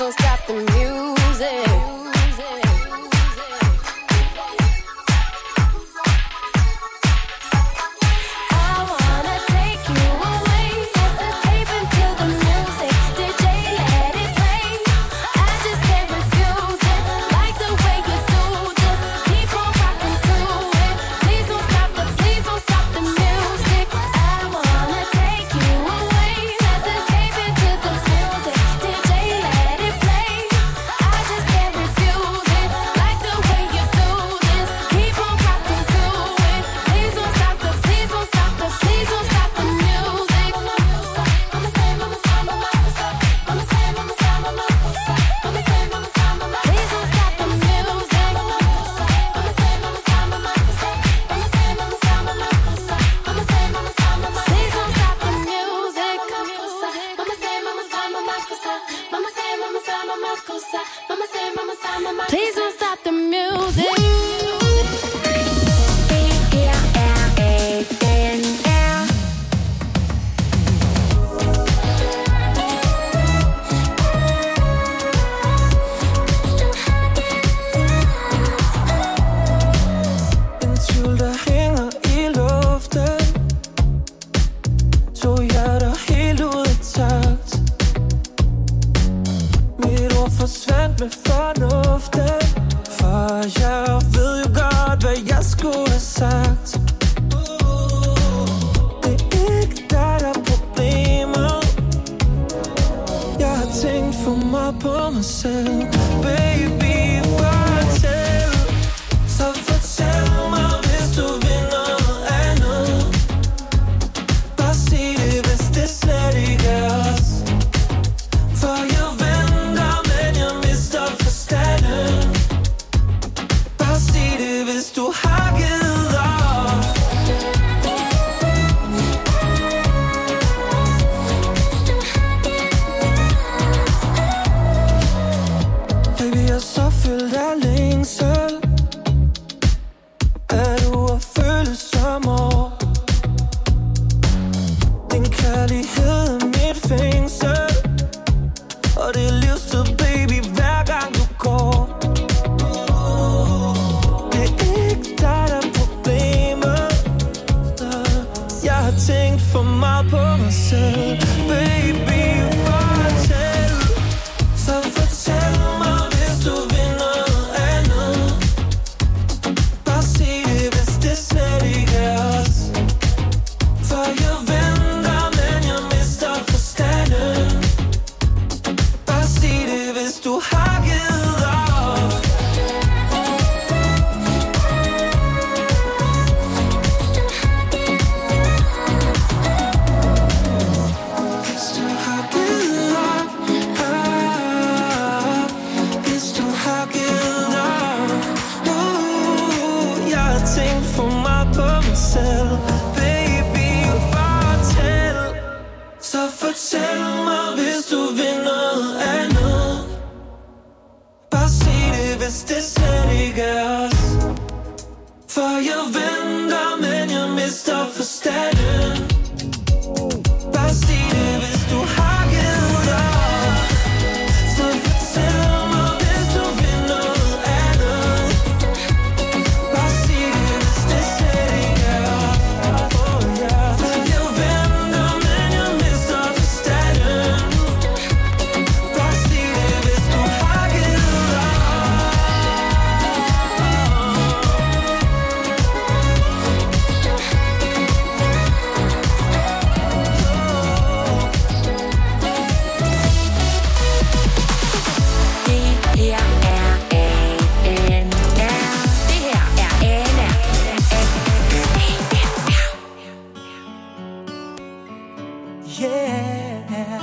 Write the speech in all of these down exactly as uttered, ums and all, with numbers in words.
don't stop the music. Please don't stop the music. En tvivl, der hænger i luften. To hjerter helt ud af takt. Mit ord forsvandt med fornuften. For jeg ved jo godt, hvad jeg skulle have sagt. Det er ikke dig, der er problemet. Jeg har tænkt for meget på mig selv. Baby, fortæl. Så fortæl mig, hvis du vil noget andet. Bare sig det, hvis det slet ikke er os. For jeg venter, men jeg mister forstanden. Bare sig det, hvis du har givet op. Baby, jeg er så fyldt af længsel. Er du at føle som år? Din kærlighed er mit fængsel. Og det er livstid, baby, hver gang du går. Det er ikke dig, der er problemet. Jeg har tænkt for meget på mig selv. Baby, fortæl. Så fortæl mig, hvis du vil noget andet. Bare sig det, hvis det slet ikke er os. For jeg venter, men jeg mister forstanden. Bare sig det, hvis du har givet op. Hvis du har givet op, op. Hvis du har givet op. uh, Jeg har tænkt for meget på mig selv. Baby, fortæl. Så fortæl mig, hvis du vil noget andet. Bare sig det, hvis det slet ikke er os. For jeg venter, men jeg mister forstanden. Bare sig det, hvis du har givet op. Så fortæl mig, hvis du vil noget andet. Bare sig det, hvis det slet ikke er os. Oh, yeah. For jeg venter, men jeg mister forstanden. Bare sig det, hvis du har givet op. Yeah.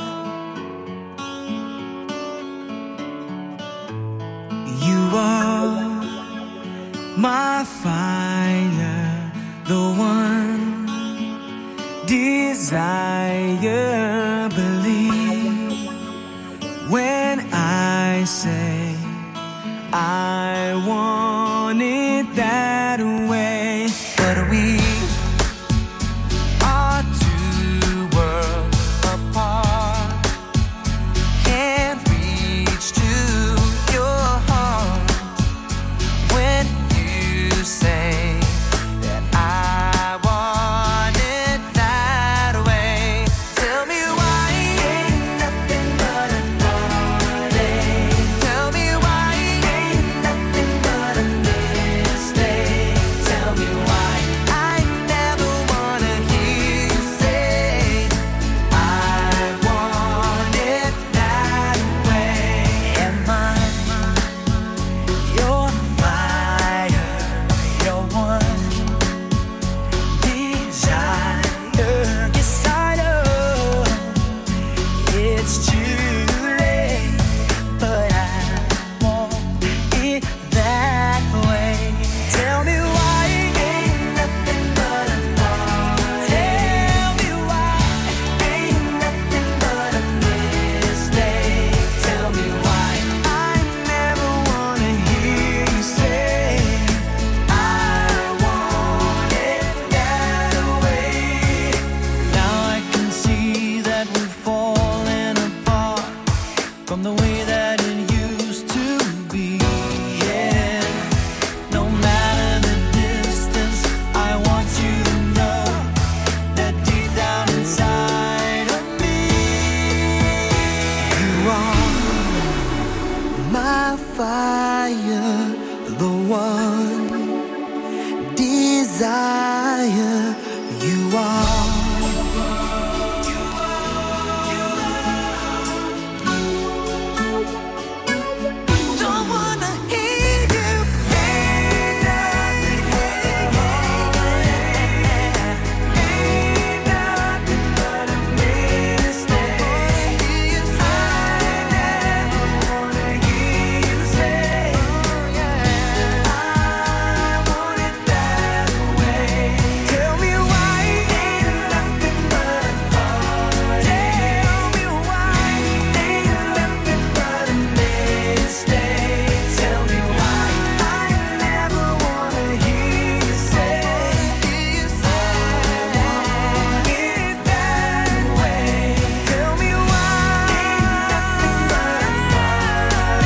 You are my fire, the one desire. Believe when I say I want it that way. But we are two worlds apart, can't reach it's too late, but I want it that way. Tell me why ain't nothing but a lie. Tell me why ain't nothing but a mistake. Tell me why I never wanna hear you say I want it that way. Now I can see that we've fallen apart from the way that it used to be. Yeah, no matter the distance, I want you to know that deep down inside of me, you are my fire, the one desire. You are. Don't wanna hear you say nothing. Ain't nothing but a mistake. I never wanna hear you say I want it that way. Tell me why ain't nothing but a heart. Tell me why ain't nothing but a mistake. Tell me why I never wanna hear you say I want it that way. Tell me why ain't nothing but a heart.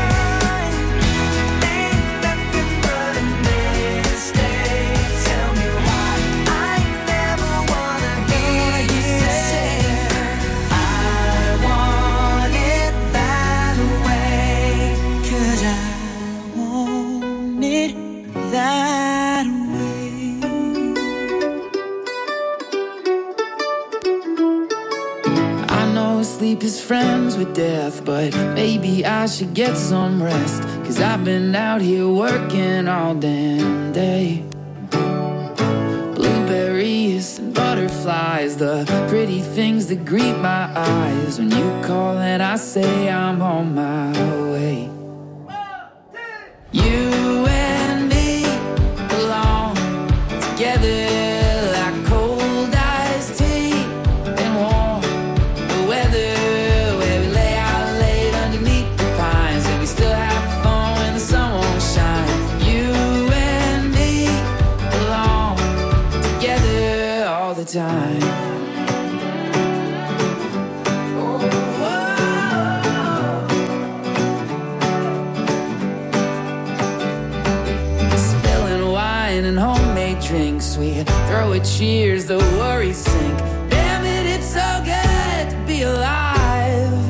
Ain't nothing but a mistake. Tell me why I never wanna hear you say I want it that way. 'Cause I want it that way. I know sleep is friends with death, but maybe I should get some rest. Cause I've been out here working all damn day. Blueberries and butterflies, the pretty things that greet my eyes. When you call and I say I'm on my way. You and me belong together like cold iced tea and warm the weather, where we lay out late underneath the pines and we still have fun when the sun won't shine. You and me belong together all the time. Spilling wine and homemade drinks, we throw a cheers, the worries sink. Damn it, it's so good to be alive.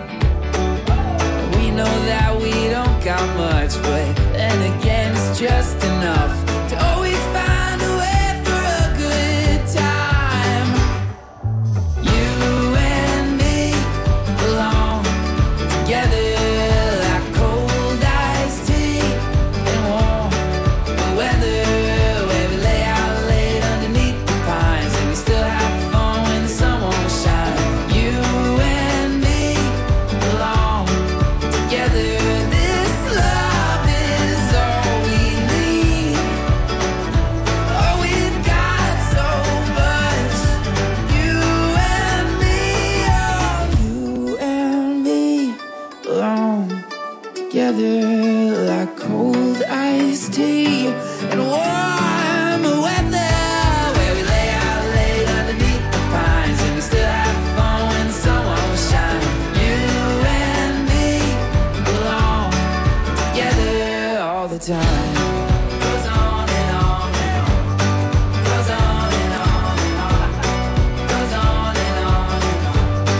We know that we don't got much, but then again it's just enough to always find a way for a good time. You and me belong together like cold iced tea and warm the weather, where we lay out late underneath the pines and we still have fun when the sun won't shine. You and me belong together. This love is all we need. Oh, we've got so much. You and me, oh, you and me belong together like cold iced tea and warm weather, where we lay out late underneath the pines and we still have fun when the sun won't shine. You and me belong together all the time. Goes on and on and on. Goes on and on and on. Goes on and on and on.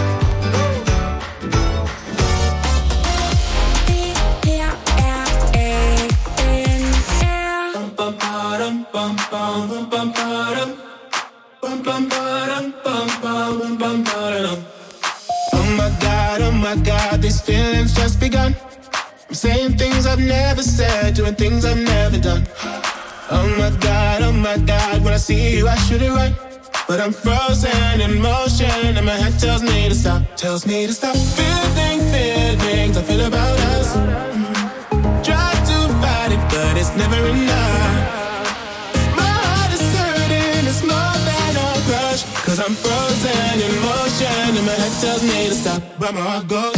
Bum, ba-dum, bum, bum, bum, bum, ba-dum. Bum, bum, ba-dum, bum, bum, bum, bum, ba-dum. Oh my God, oh my God, these feelings just begun. I'm saying things I've never said, doing things I've never done. Oh my God, oh my God, when I see you I shoot it right. but I'm frozen in motion, and my head tells me to stop, tells me to stop. Feeling feelings I feel about us. Try to fight it, but it's never enough. My heart is hurting, it's more than a crush, 'cause I'm frozen in motion, and my head tells me to stop, but my heart goes.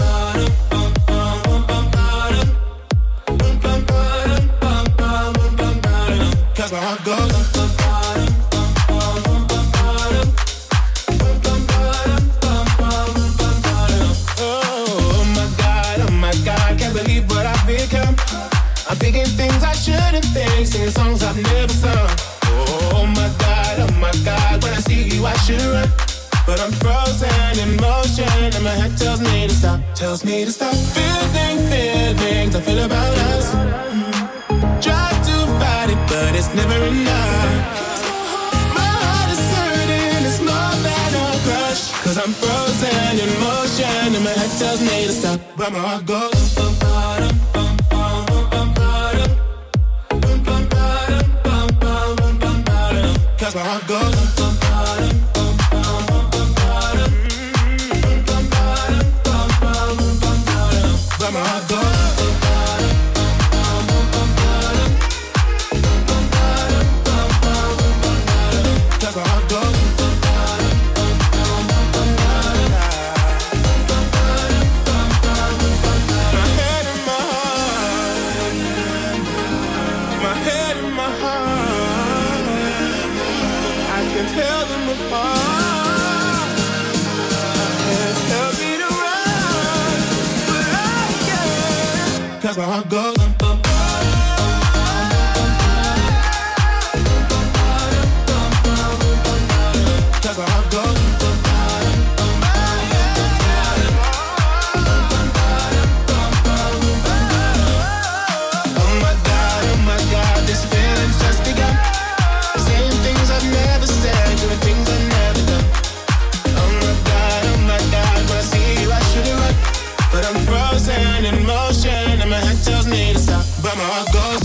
Cause my heart goes. Oh my God, oh my God, can't believe what I've become. I'm thinking things I shouldn't think, singing songs I've never sung. Oh my God, oh my God, when I see you I should run, but I'm frozen in motion, and my head tells me to stop, tells me to stop. Feeling feelings I feel about us. Try to fight it, but it's never enough. My heart is hurting, it's more than a crush, 'cause I'm frozen in motion, and my head tells me to stop, but my heart goes. Cause my heart goes. But my heart goes. Tell them apart. Can't tell me to run, but I can. 'Cause my heart goes. Cause my heart goes. Oh my God, oh my God, this feeling's just begun. Saying things I've never said, doing things I've never done. Oh my God, oh my God, when I see you I should run, but I'm frozen in motion, and my head tells me to stop, but my heart goes.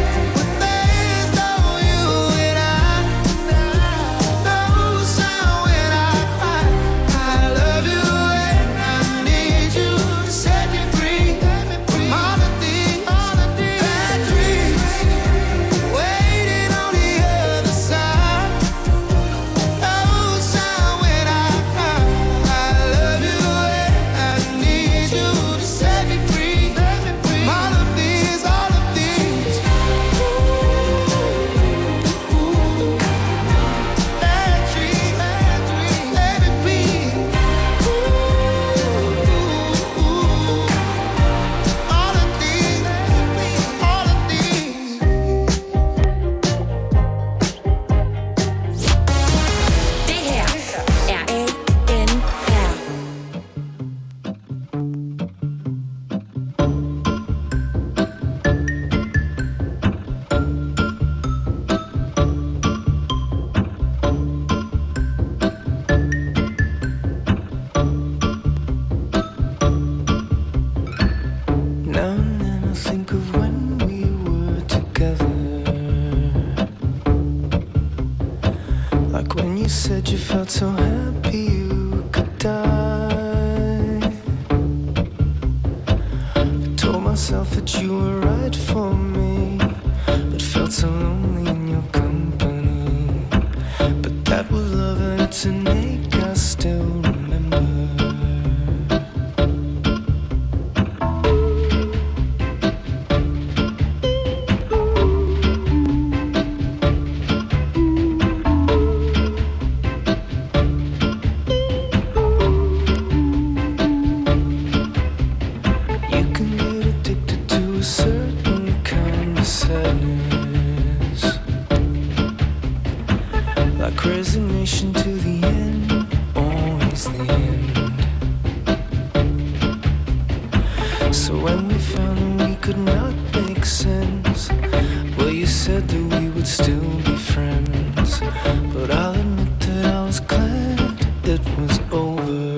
Somewhere felt so happy you could die. I told myself that you were right for me, but felt so lonely in your company. But that was love and it's an ache I still remember. Resignation to the end, always the end. So when we found that we could not make sense, well, you said that we would still be friends. But I'll admit that I was glad it was over.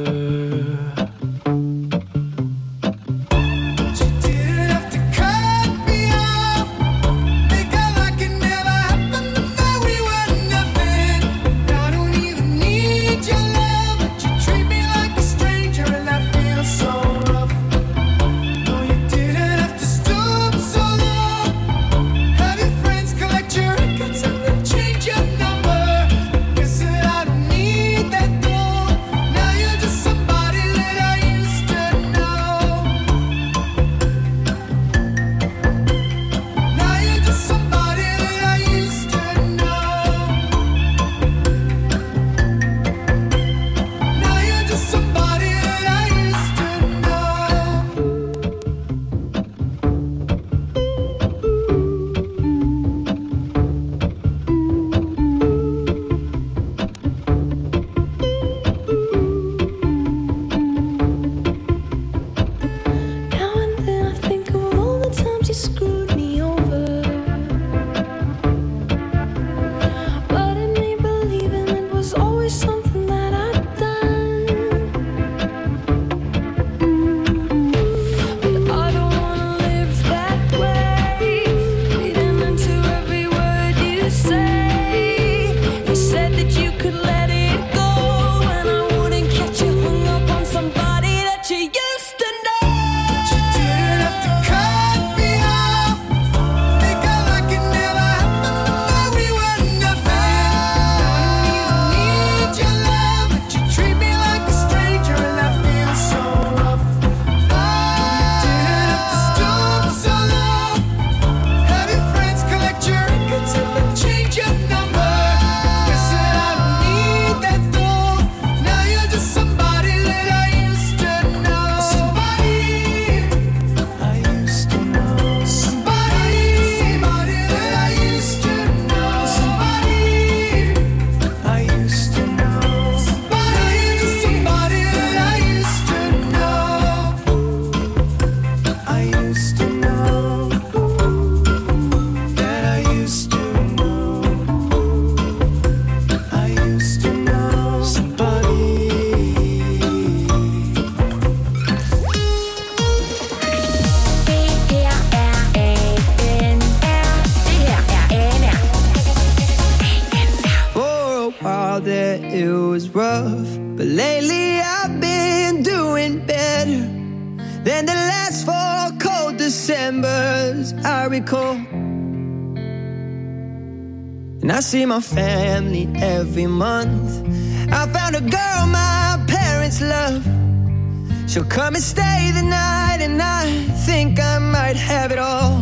And I see my family every month. I found a girl my parents love. She'll come and stay the night, and I think I might have it all.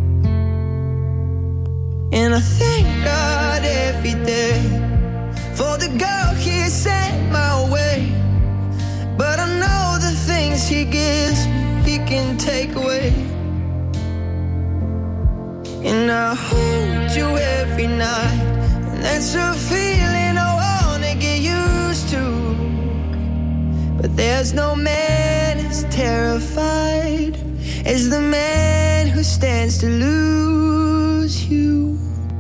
And I thank God every day for the girl He sent my way. But I know the things He gives me, He can take away. And I hold you every night, and that's a feeling I wanna get used to. But there's no man as terrified as the man who stands to lose you.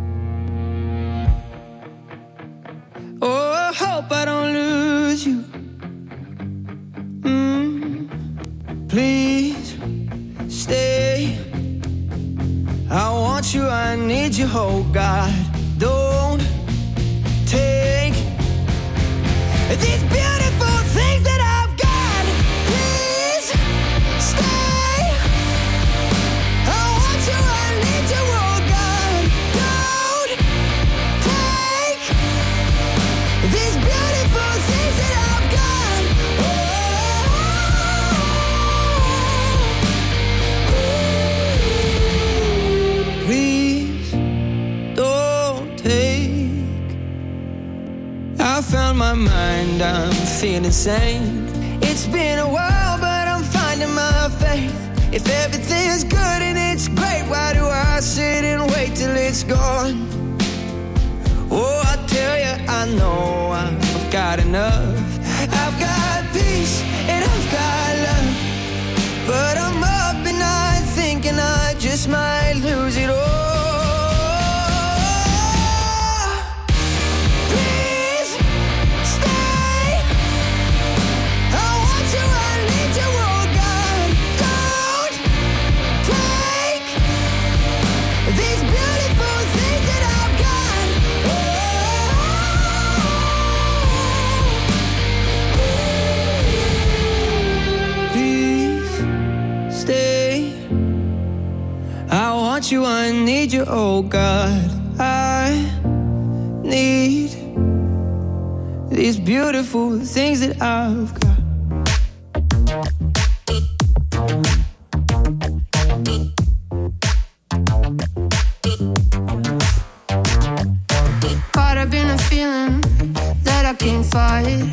Oh, I hope I don't lose you. Mm, please stay. I want you, I need you, oh God. Don't take feel insane. It's been a while, but I'm finding my faith. If everything's good and it's great, why do I sit and wait till it's gone? Oh, I tell you, I know I've got enough. I've got peace and I've got love, but I'm up at night thinking I just might lose it all. Please stay. I want you, I need you, oh God. Don't take these beautiful things that I've got. Please stay. I want you, I need you, oh God. I need these beautiful things that I've got. Caught up in a feeling that I can't fight.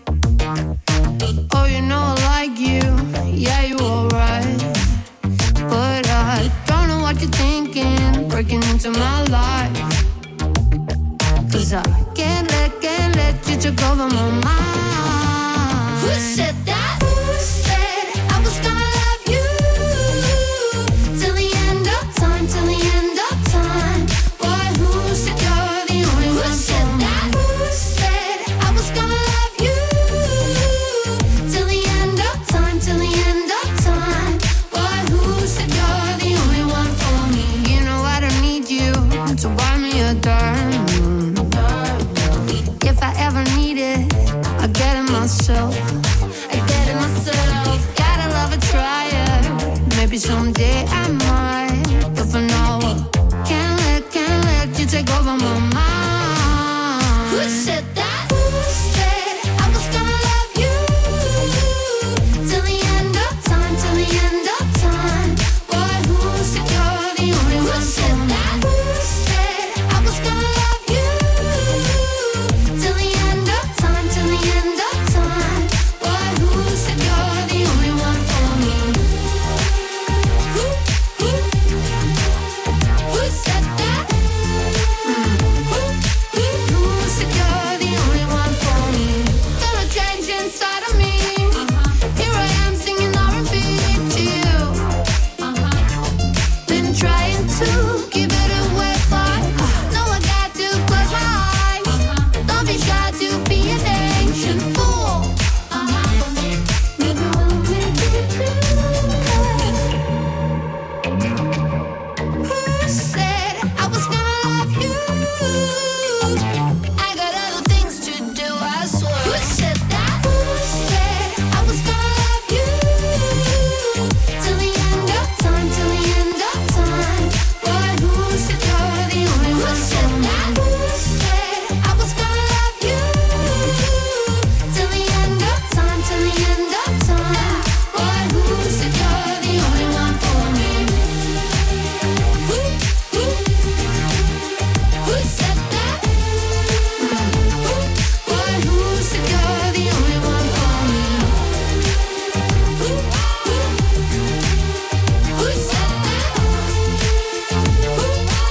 Oh, you know I like you, yeah, you alright. But I don't know what you're thinking, breaking into my life. Cause I can't let, can't let you take over my mind. Who said that? Who said I was gonna love you till the end of time, till the end of time? Boy, who said you're the only one? Who said that? Who said I was gonna love you till the end of time, till the end of time? Boy, who said you're the only one for me? You know I don't need you to buy me a dime. If I ever need it, I get it myself. I get it myself. Gotta love a trier. Maybe someday I might, but for now, can't let, can't let you take over my mind. Who said that? Who said I was gonna love you till the end of time, till the end of time? Boy, who said you're the only one? Who said that? Who said I was gonna love you till the end of time, till the end of time? Boy, who said you're the only one for me? Who, who, who said that? Mm. Who, who, who said you're the only one for me? Feel a change inside of me. Here I am singing R and B to you. Been trying to keep it away, but no, I got to close my eyes. Don't be shy to be an ancient fool. Maybe we'll make it through. Who said I was gonna love you? I got other things to do, I swear. Who said that? Who said I was gonna love you till the end of time, till the end of time? Boy, who said you're the only one? Who said that? Who said I was gonna love you till the end of time, till the end of time? Boy, who said you're the only one for me? Who, who, who said that? Mm. Who, boy, who said you're the only one for me? Who, who, who said that? Who,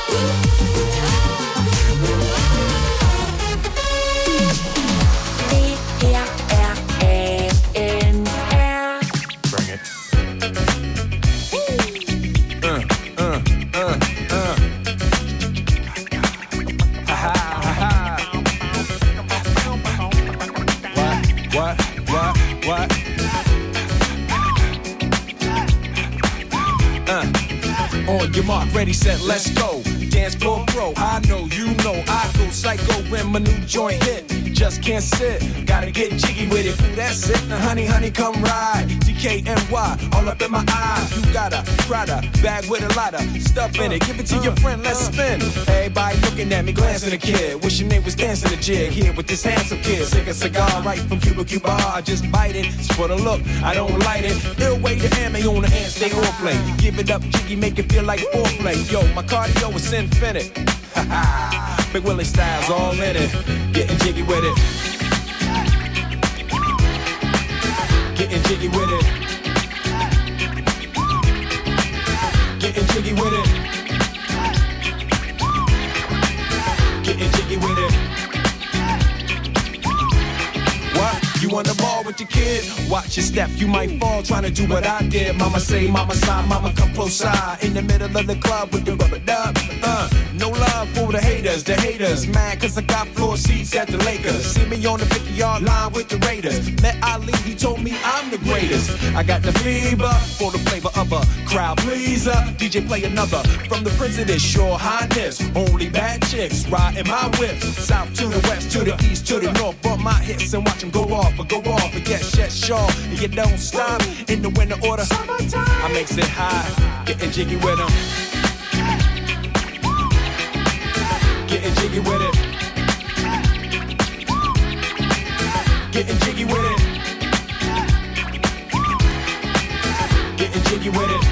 Bring it. Uh, uh, uh, uh. Ha ha ha ha. What? What? What? What? Uh. On your mark, ready, set, let's go. Dance floor pro. I know, you know, I go psycho when my new joint hit. Just can't sit, gotta get jiggy with it. Ooh, that's it. Now, honey, honey, come ride. D K N Y, all up in my eyes. You got a Prada bag with a lot of stuff in it. Give it to your friend, let's spin. Everybody looking at me, glancing at the kid. Wishing they was dancing a jig here with this handsome kid. Sick a cigar right from Cuba Cuba. I just bite it. It's for the look, I don't light it. Ill way to ammo on the hand, stay on play. Give it up, jiggy, make it feel like foreplay. Yo, my cardio is infinite. Ha ha. Big Willie style's all in it. Getting jiggy with it. Getting jiggy with it. Getting jiggy with it. Getting jiggy with it. What? You on the ball with your kid? Watch your step, you might fall trying to do what I did. Mama say, mama sign, mama come close side. In the middle of the club with the rubber dub. Uh, no love for the haters, the haters. Mad cause I got floor seats at the Lakers. See me on the fifty-yard line with the Raiders. Met Ali, he told me I'm the greatest. I got the fever for the flavor of a crowd pleaser. D J play another from the Prince of this Your Highness. Only bad chicks riding my whips. South to the west, to the east, to the north. Bump my hips and watch them go off or go off. And get shut short and you don't stop. In the winter order, I makes it high. Getting jiggy with them. Getting jiggy with it. Getting jiggy with it. Getting jiggy with it.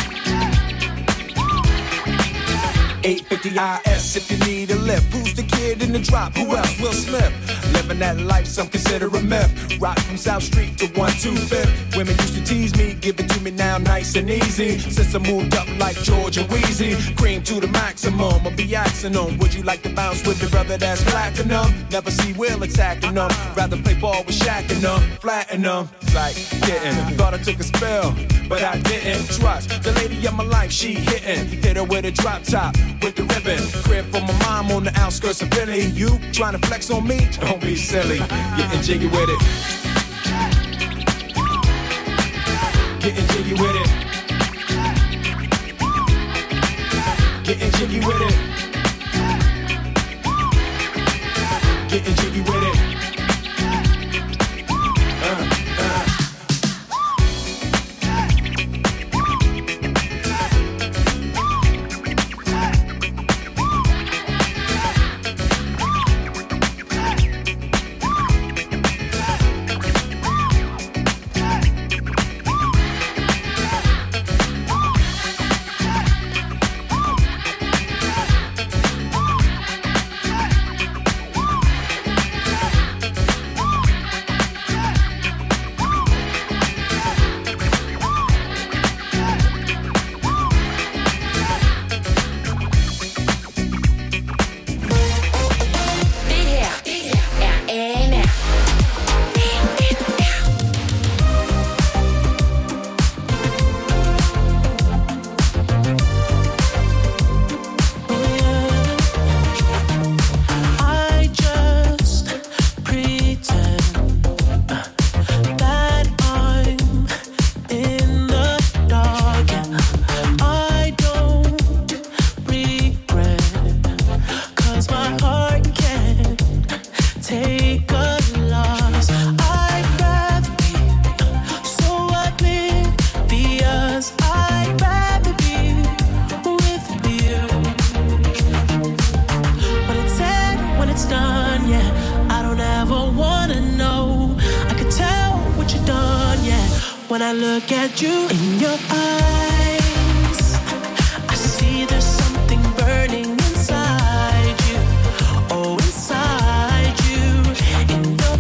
eight fifty I S if you need a lift. Who's the kid in the drop? Who else? Will Smith. Living that life, some consider a myth. Rock from South Street to one two fifth. Women used to tease me, give it to me now nice and easy. Since I moved up like George and Wheezy, cream to the maximum, I'll be axing them. Would you like to bounce with the brother that's platinum? Never see Will attacking them. Rather play ball with Shaq and them, flatten them. Like getting, thought I took a spell, but I didn't. Trust the lady of my life, she hitting. Hit her with a drop top, with the ribbon. Crib for my mom on the outskirts of Philly. You trying to flex on me? Don't be silly. Getting jiggy with it. Getting jiggy with it. Getting jiggy with it. Getting jiggy with it. Uh, uh. When I look at you in your eyes, I see there's something burning inside you. Oh, inside you, in your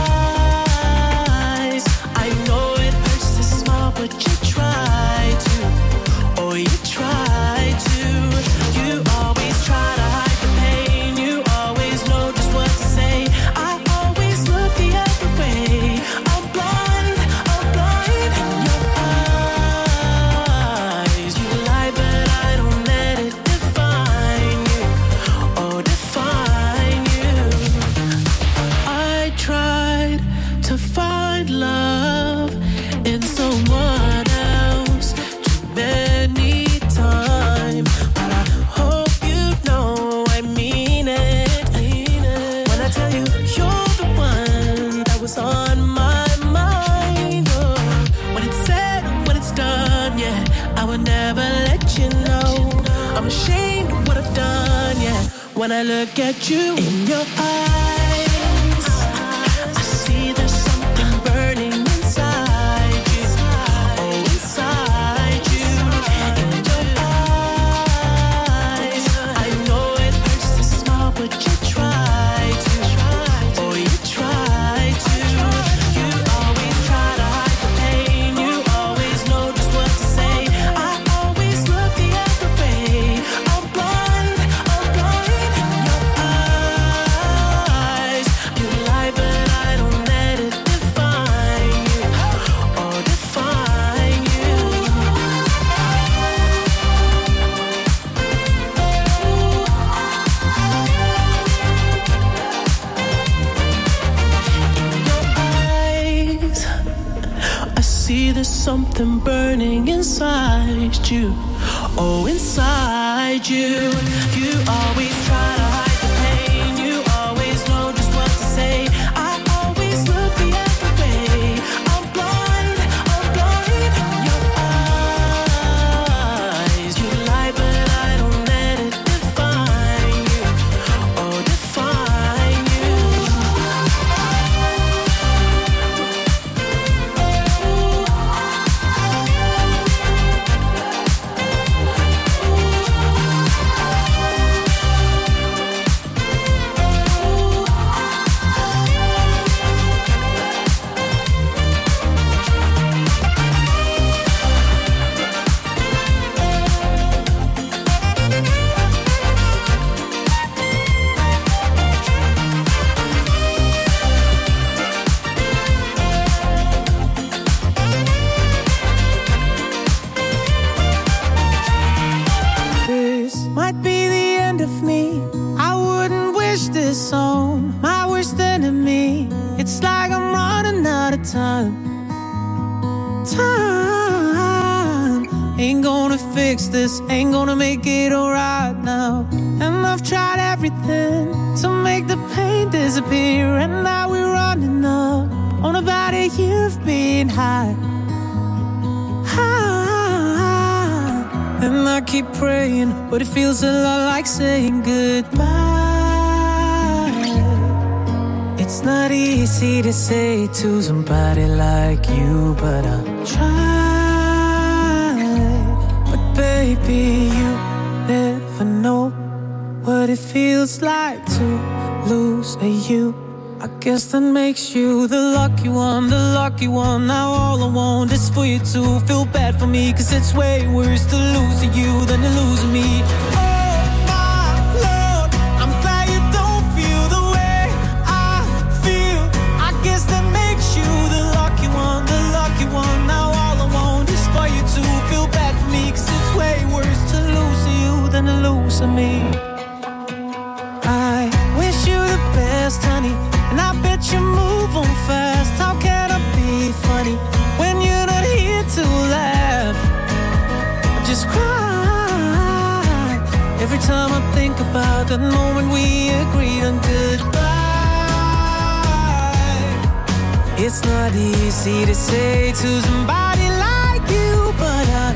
eyes. I know it hurts to smile, but you try to. Oh, you try to. You always try to hide the pain. You always know just what to say. I always look the other way. I'm blind, I'm blind. In your eyes, you lie, but I don't let it define you. Oh, define you. I tried to find love in someone else too many times, but I hope you know I mean it. When I tell you you're the one that was on my mind, oh, when it's said, when it's done, yeah, I would never let you know. I'm ashamed of what I've done, yeah. When I look at you in your eyes, I see there's something burning inside you. Oh, inside you. In your eyes, I know it hurts to smile, but you try to. Oh, you try to. You always try to hide the something burning inside you. Oh, inside you. You always try to hide the pain. You always know just what to say. I always look the other way. I'm blind, I'm blind. Your eyes, you lie, but I don't let it define you. Oh, define you. This might be the end of me. I wouldn't wish this on my worst enemy. It's like I'm running out of time. Time ain't gonna fix this, ain't gonna make it alright now. And I've tried everything to make the pain disappear, and now we're running up on about a year of being high. And I keep praying, but it feels a lot like saying goodbye. It's not easy to say to somebody like you, but I'll try. But baby, you never know what it feels like to lose a you. I guess that makes you the lucky one, the lucky one. Now all I want is for you to feel bad for me, 'cause it's way worse to lose you than to lose me. Oh my Lord, I'm glad you don't feel the way I feel. I guess that makes you the lucky one, the lucky one. Now all I want is for you to feel bad for me, 'cause it's way worse to lose you than to lose me. I wish you the best, honey, and I bet you move on fast. How can I be funny when you're not here to laugh? I just cry every time I think about that moment we agreed on goodbye. It's not easy to say to somebody like you, but I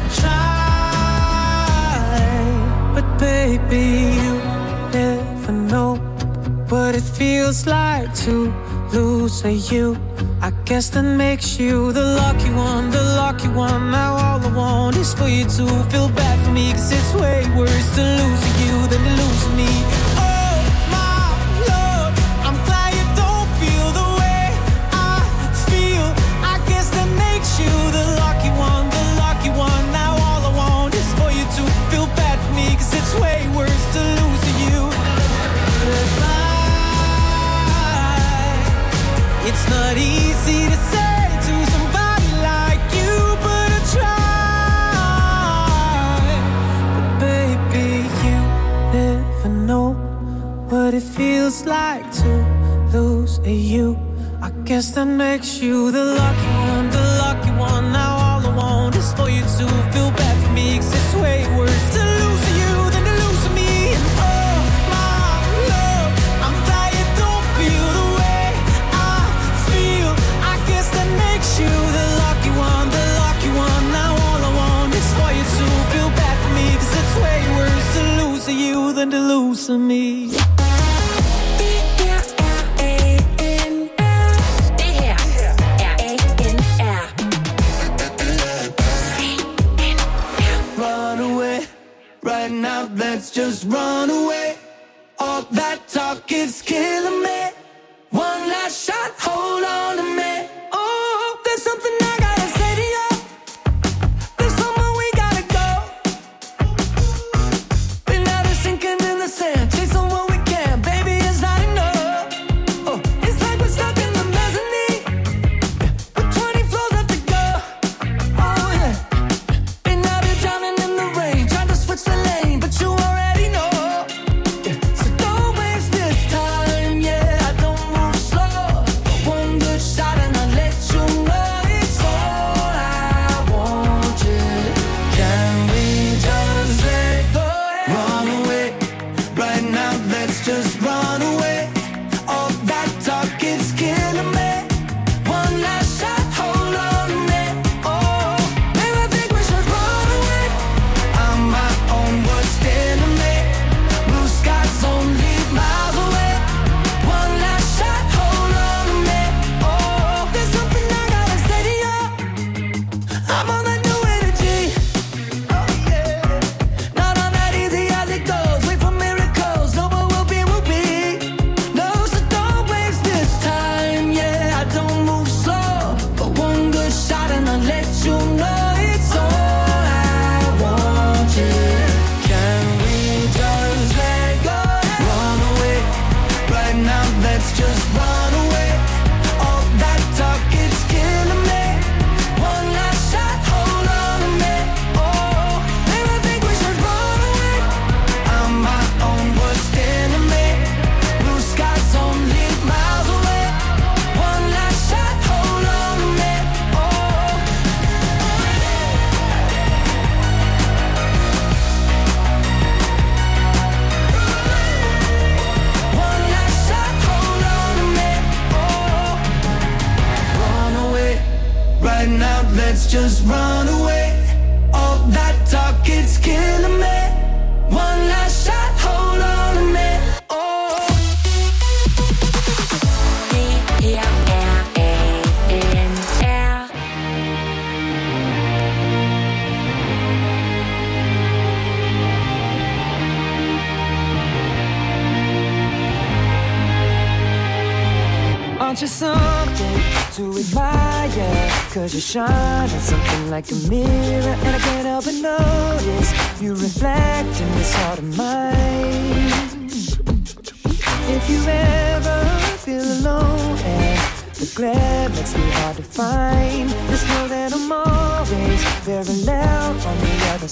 try. But baby, you never know what it feels like to lose a you. I guess that makes you the lucky one, the lucky one. Now all I want is for you to feel bad for me, 'cause it's way worse to lose you than to lose me. Oh my Lord, I'm glad you don't feel the way I feel. I guess that makes you the lucky one, the lucky one. Now all I want is for you to feel bad for me, 'cause it's way worse to lose you. It's not easy to say to somebody like you, but I try. But baby, you never know what it feels like to lose a you. I guess that makes you the lucky one, the lucky one. Now all I want is for you to feel bad for me, 'cause it's way worse to lose you than to lose me. And oh my love, I'm glad you don't feel the way I feel. I guess that makes you the lucky one, the lucky one. Now all I want is for you to feel bad for me, 'cause it's way worse to lose you than to lose me. Run away, right now, let's just run away. All that talk is killing me. One last shot, hold on to me. Oh, there's something I gotta say to you. There's somewhere we gotta go. Been out of sinking in the sand, chasing what we can, baby, it's not enough. Oh, it's like we're stuck in the mezzanine, with twenty floors left to go. Oh yeah, been out here drowning in the rain, trying to switch the lane, but you already know. Yeah. So don't waste this time, yeah, I don't move slow. One good shot and just run away. All that talk, it's killing me. One last shot, hold on a minute. Oh. D R A N R. Aren't you something to admire? Cause you're shining something like a mirror, and I can't help but notice you reflect in this heart of mine. If you ever feel alone and the glare makes me hard to find, just know that I'm always very loud on the other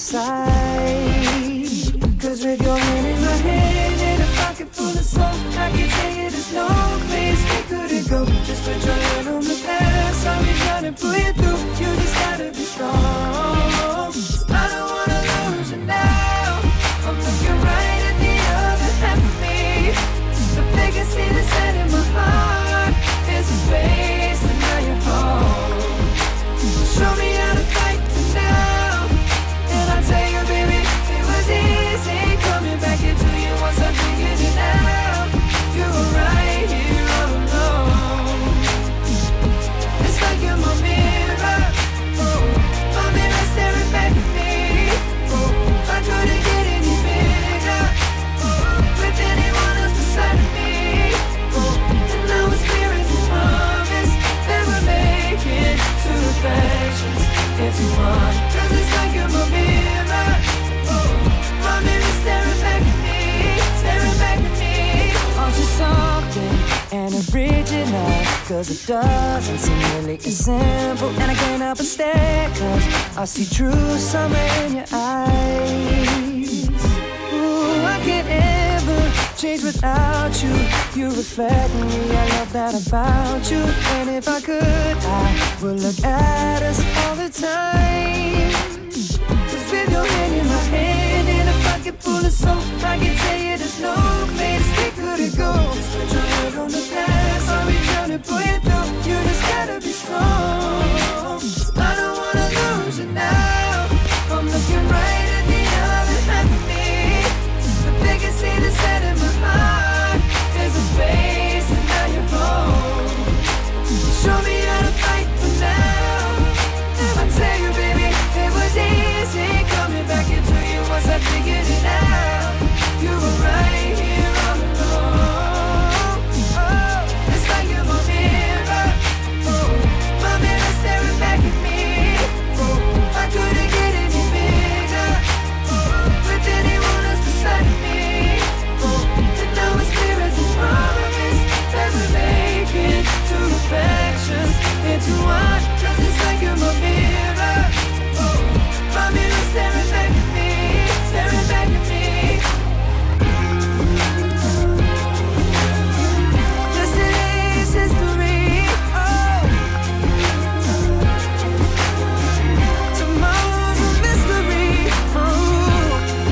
side. Cause with your hand in my hand and a pocket full of soul, I can tell you there's no place we couldn't go. Just put your hand on the past, I'll be trying to pull you through. You just gotta be strong. I don't wanna lose you now. I'm looking right at the other half of me. The biggest thing that's set in my heart is a space, and now you're home. Show me how to fight for now, and I'll tell you, baby, it was easy coming back into you once I figured it out. You were right here all alone. It's like you're my mirror, oh, my mirror staring back at me. Oh, I couldn't get any bigger, oh, with anyone else beside me. Oh, and now it's clear as this promise that we're making two reflections into one. Cause it's like you're my mirror, oh, my mirror staring back at me, staring back at me. Aren't you something and original? Cause it doesn't seem really as simple, and I can't help but stare, cause I see true summer in your eyes. Ooh, I can't ever change without you. You reflect me, I love that about you. And if I could, I would look at us all the time. Cause with your hand in my hand and a pocket full of soap, I can tell you there's no place we couldn't go. Just put your head on the past, I'll be trying to pull you through. You just gotta be strong. I don't wanna lose you now. I'm looking right at the other half of me. The biggest thing that's set in my heart is a space, and now you're home. Show me how to fight for now, and I tell you, baby, it was easy coming back into you once I figured it out. You were right here all alone. Oh, it's like you're my mirror, oh, my mirror staring back at me. Oh, I couldn't get any bigger, oh, with anyone else beside me. Oh, and now it's clear as this promise that we're making two reflections into one. Cause it's like you're my mirror, oh, my mirror staring back at me, staring back at me. Yesterday's history, oh, tomorrow's a mystery, oh.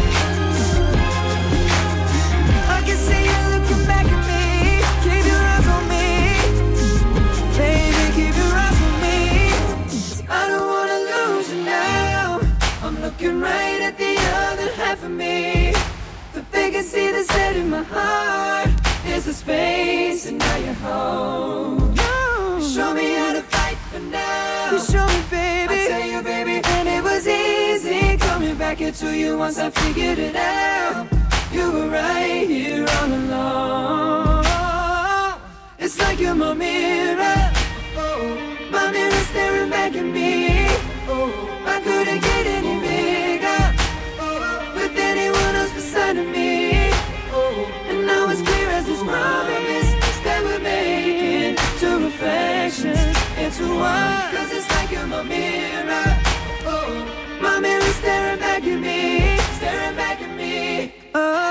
I can see you looking back at me. Keep your eyes on me, baby, keep your eyes on me. 'Cause I don't wanna lose you now. I'm looking right at the other half of me. The vacancy that's set in my heart is the space, and now you're home. Show me how to fight for now. You show me, baby. I tell you, baby, and it was easy coming back into you once I figured it out. You were right here all along. It's like you're my mirror, oh, my mirror staring back at me. Oh, I couldn't get any bigger, oh, with anyone else beside of me. Oh, and now it's clear as this promise that we're making two reflections into one. Cause it's like you're my mirror, oh, my mirror staring back at me, staring back at me. Oh.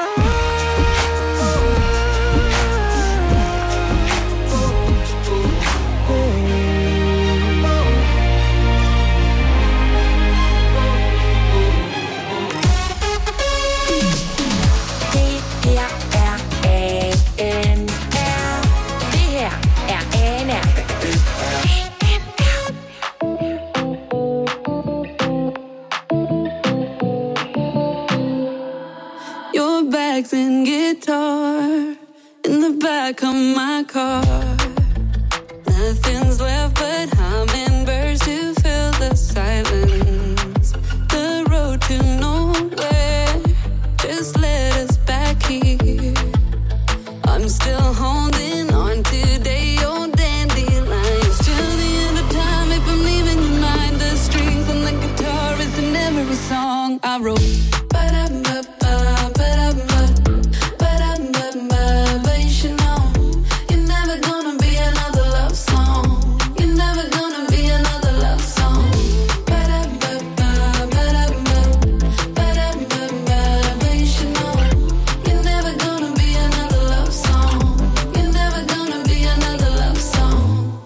back of my car. Nothing's left but hummingbirds to fill the silence. The road to nowhere just led us back here. I'm still holding on today, old dandelions. Till the end of time, if I'm leaving your mind, the strings and the guitar is in every song I wrote. Ba-da-ba-ba, ba-da-ba, ba-da-ba-ba, but you should know you're never gonna be another love song. You're never gonna be another love song. Ba-da-ba-ba, ba-da-ba, ba-da-ba-ba, but you should know you're never gonna be another love song. You're never gonna be another love song.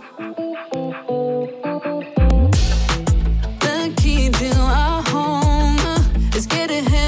The key to our home is getting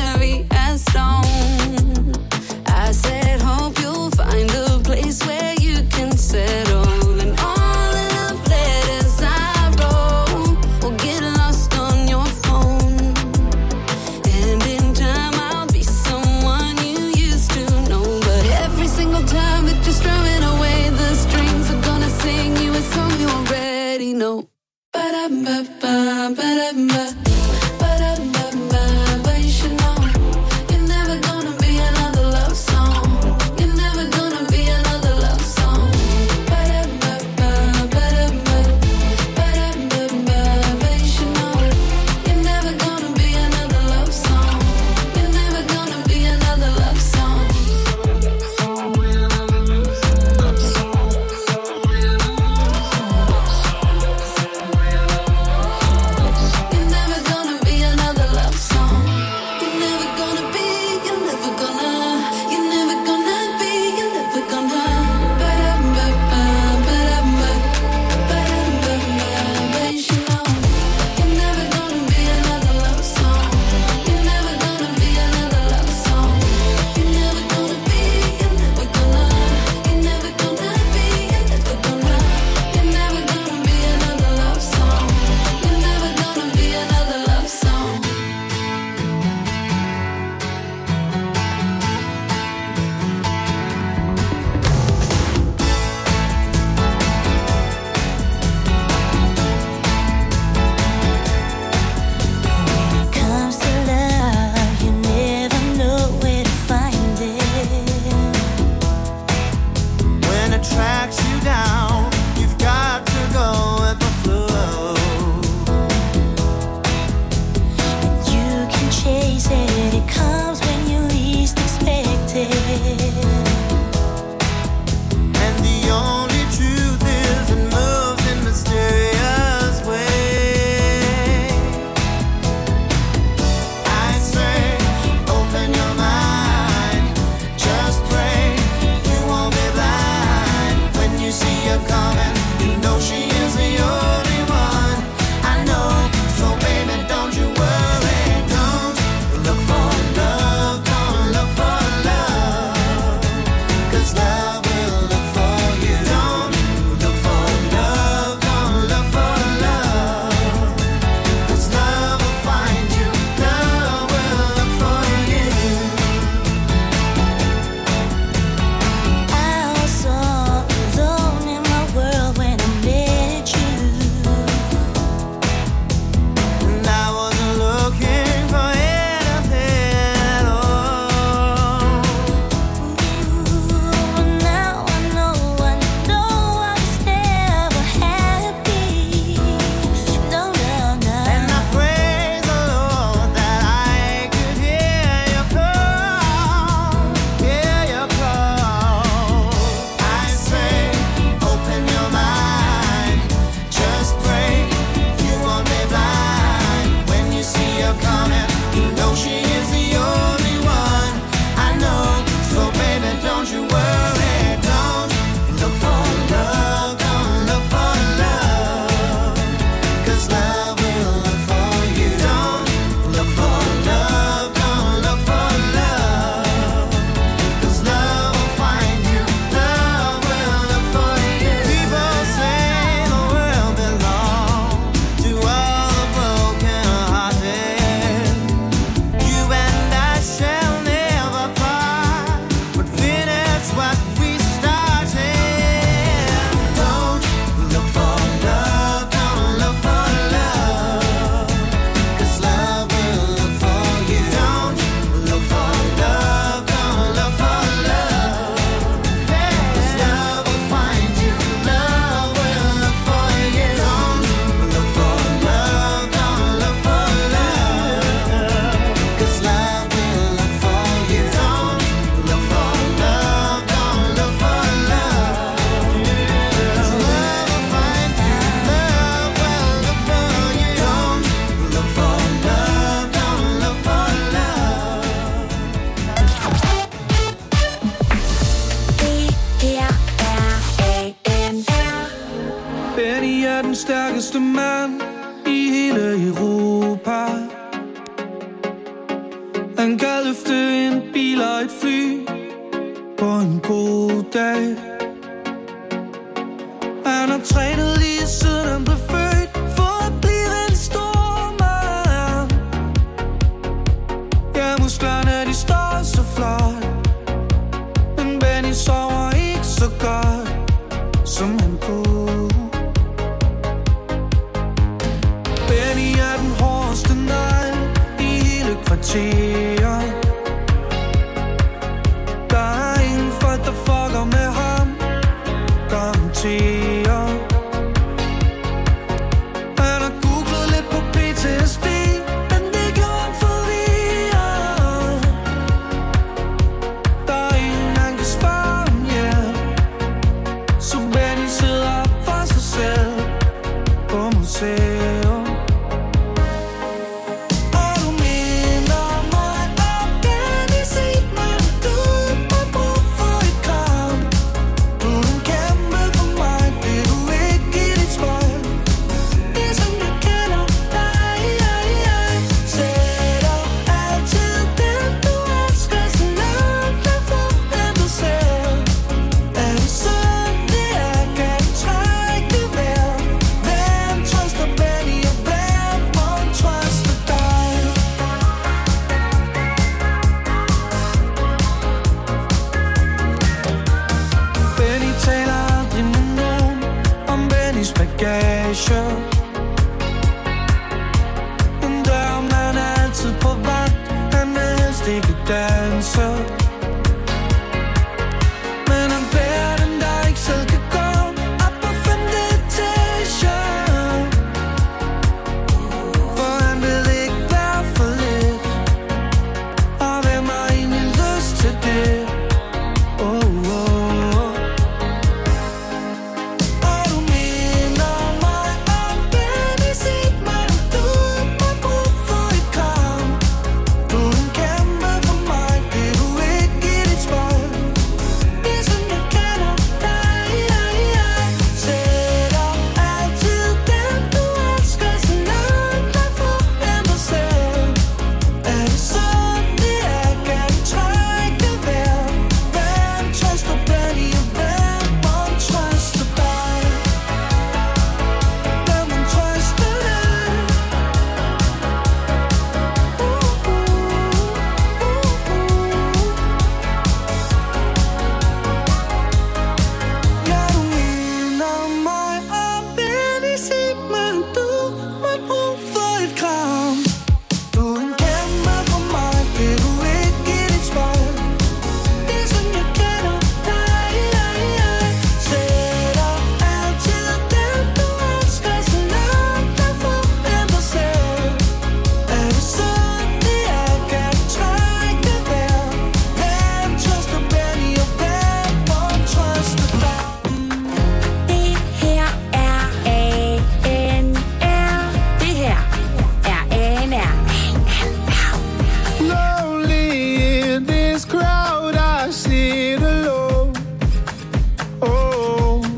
rigeste mand i hele Europa. Han kan løfte en bil og et fly på en god dag. Han har trænet lige siden han blev født for at blive en stor mand. Ja, musklerne de står så flot, men Benny sover ikke så godt, som han kunne. Benny er den hårdeste negl i hele kvarteret. Der er ingen folk, der fucker med ham, garanterer. Han har googlet lidt på P T S D, men det gjorde ham forvirret. Der er ingen, han kan spørge om hjælp, så Benny sidder for sig selv på museum. Og du minder mig om Benny Sigman. Du har brug for et kram. Du er en kæmpe for mig, det du ikke i dit spejl. Det er som jeg kender dig, jeg, jeg sætter altid den du elsker så langt derfra end du selv. Er det sådan det er, kan du trække det vejr? Hvem trøster Benny og hvem må trøste dig? Benny taler aldrig med nogen om Bennys bagage, men der man er altid på vagt, han vil helst ikke danse. Men han bærer den, der ikke selv kan gå op på femte etage, for han vil ikke være for lidt. Og hvem har egentlig lyst til det? Oh, oh, oh. Og du minder mig om Benny Sigman. Du har brug for et kram. Du er en kæmpe for mig, det du ikke i dit spejl. Det er som jeg kender dig, jeg, jeg sætter altid den du elsker så langt derfra end dig selv. Er det sådan det er, kan du trække det vejr? Hvem trøster Benny og hvem må trøste dig? Hvem må trøste dig? Uh, uh, uh, uh. Ja, du minder mig om Benny Sigman. Du har brug for et kram. Du er en kæmpe for mig, det du ikke i dit spejl. Det er som jeg kender dig, jeg, jeg sætter altid den du elsker så langt derfra end dig selv. Er det sådan det er, kan du trække det vejr? Hvem trøster Benny og hvem må trøste dig? Det her er A N R. Det her er A N R. Lonely in this crowd, I sit alone. Oh,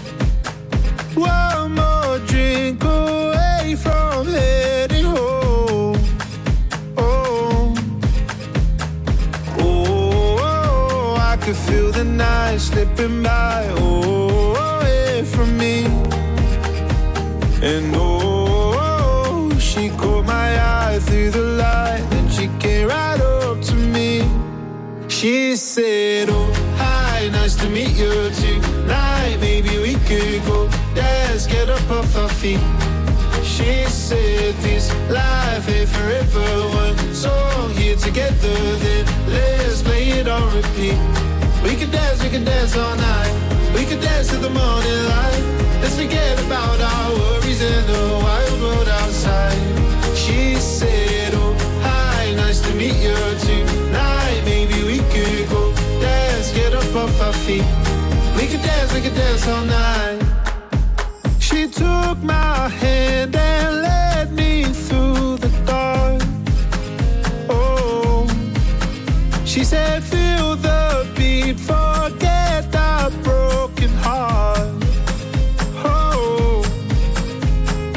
one more drink away from heading home. Oh, oh, I could feel the night slipping by. Oh, away from me. And oh, she caught my eye through the light, and she came right up to me. She said, oh, hi, nice to meet you tonight. Maybe we could go dance, get up off our feet. She said, this life ain't forever. One song here together, then let's play it on repeat. We could dance, we could dance all night. We could dance to the morning light. Let's forget about our worries in the wild world outside. She said, oh, hi, nice to meet you tonight. Maybe we could go dance, get up off our feet. We could dance, we could dance all night. She took my hand and led me through the dark. Oh, she said, feel the beat, forget the broken heart. Oh,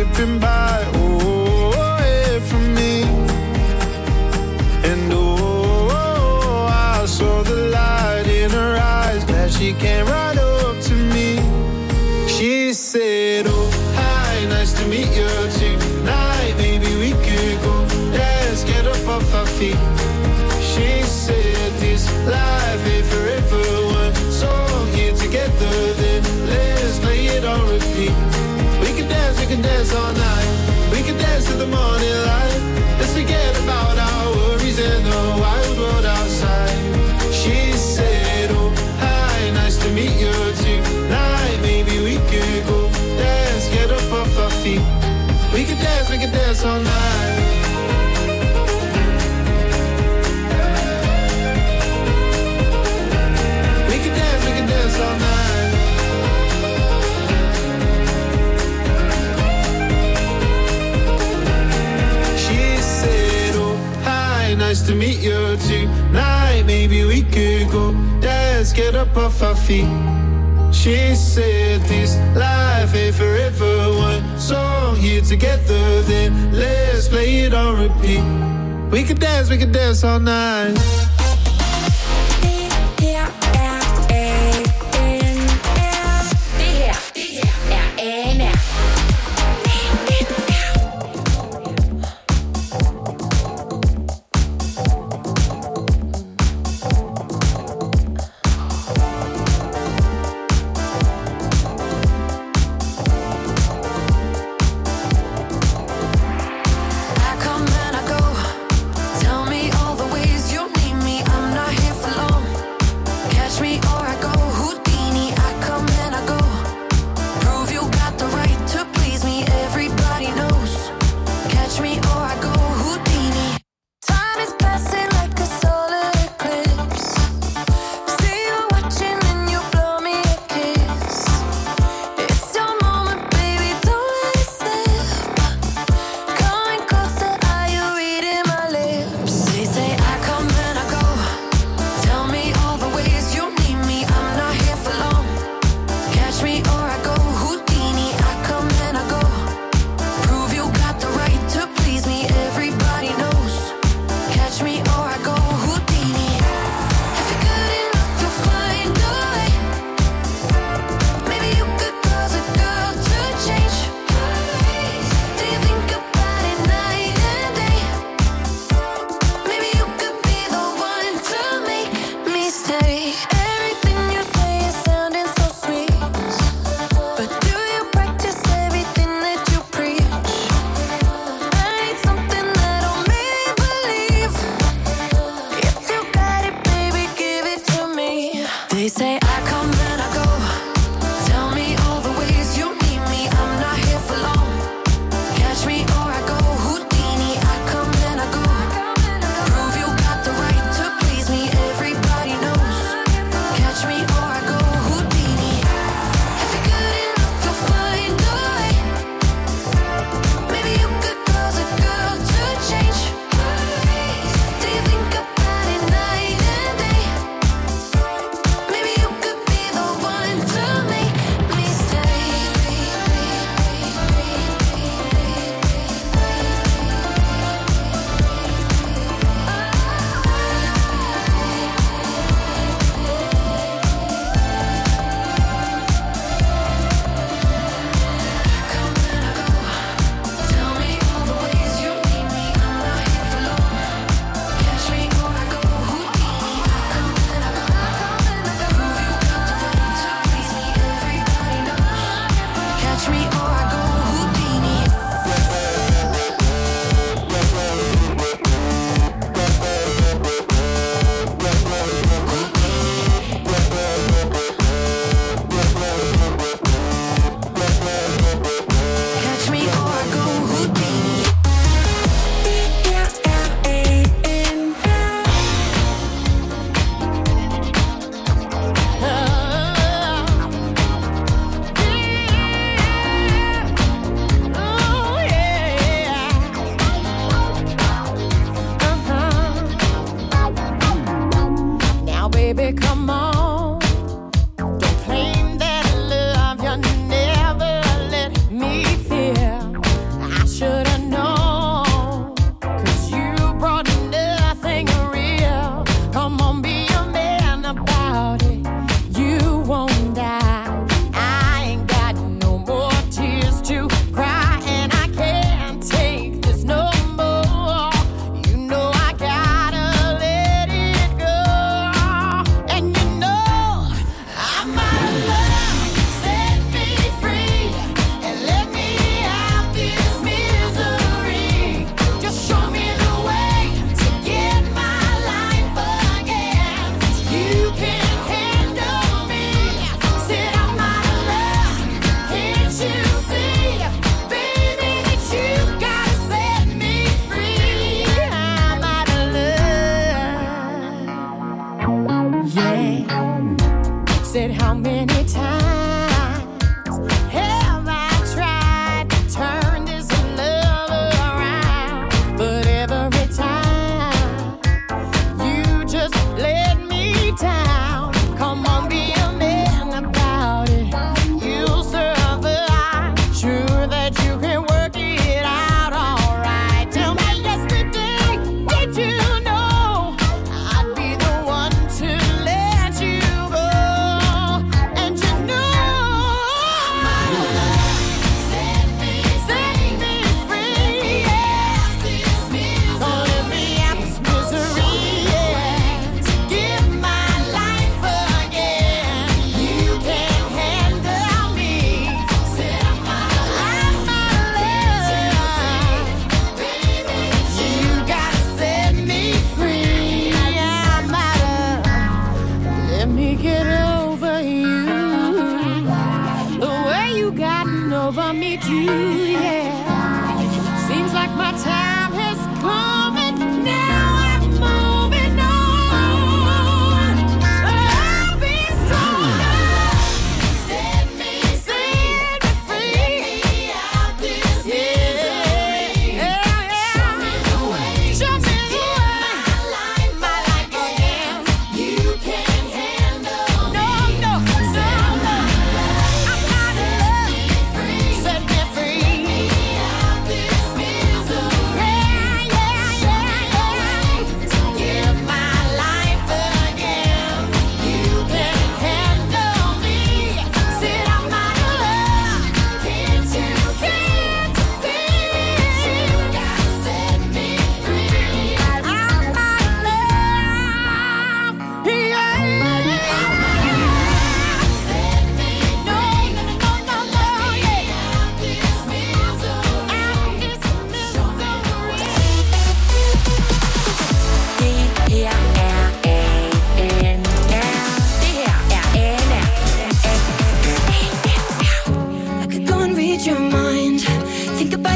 slipping by, oh, away from me. And oh, I saw the light in her eyes, glad she came right up to me. She said, oh, hi, nice to meet you tonight. Maybe we could go dance, get up off our feet. She said, this life ain't forever. One song here together, then let's play it on repeat. We can dance, we can dance all night. We can dance to the morning light. Let's forget about our worries and the wild world outside. She said, oh, hi, nice to meet you tonight. Maybe we could go dance, get up off our feet. We can dance, we can dance all night. We can dance, we can dance all night. She said, oh, hi, nice to meet you tonight. Maybe we could go dance, get up off our feet. She said, this life ain't forever. One song here together, then let's play it on repeat. We can dance, we can dance all night. Det her er A N R. Det her, det her er A N R. I come and I go. Tell me all the ways you need me.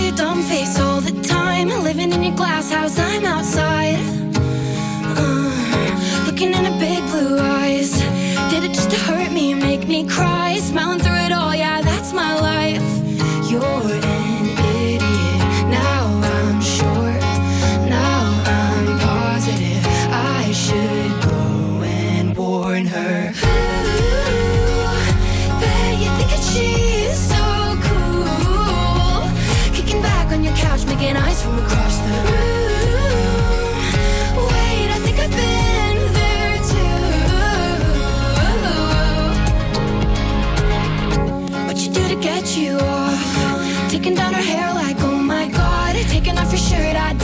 your dumb face all the time. Living in your glass house, I'm outside. Uh, looking in her big blue eyes. Did it just to hurt me and make me cry? Smiling through it all, yeah, that's my life. You're an idiot. Now I'm sure. Now I'm positive. I should go and warn her. Ooh, bet you think that she's so cool. Kicking back on your couch, making eyes from across the room. Wait, I think I've been there too. What you do to get you off? Taking down her hair like, oh my God. Taking off your shirt, I